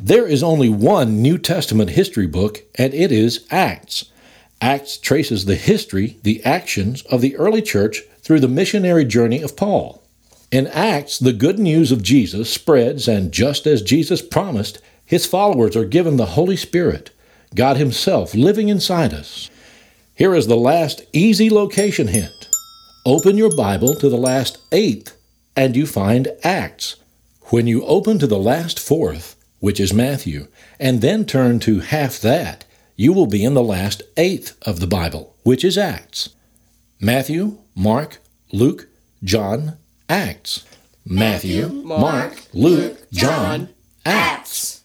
There is only one New Testament history book, and it is Acts. Acts traces the history, the actions of the early church through the missionary journey of Paul. In Acts, the good news of Jesus spreads, and just as Jesus promised, his followers are given the Holy Spirit, God himself living inside us. Here is the last easy location hint. Open your Bible to the last eighth, and you find Acts. When you open to the last fourth, which is Matthew, and then turn to half that, you will be in the last eighth of the Bible, which is Acts. Matthew, Mark, Luke, John, Acts. Matthew, Mark, Luke, John, Acts.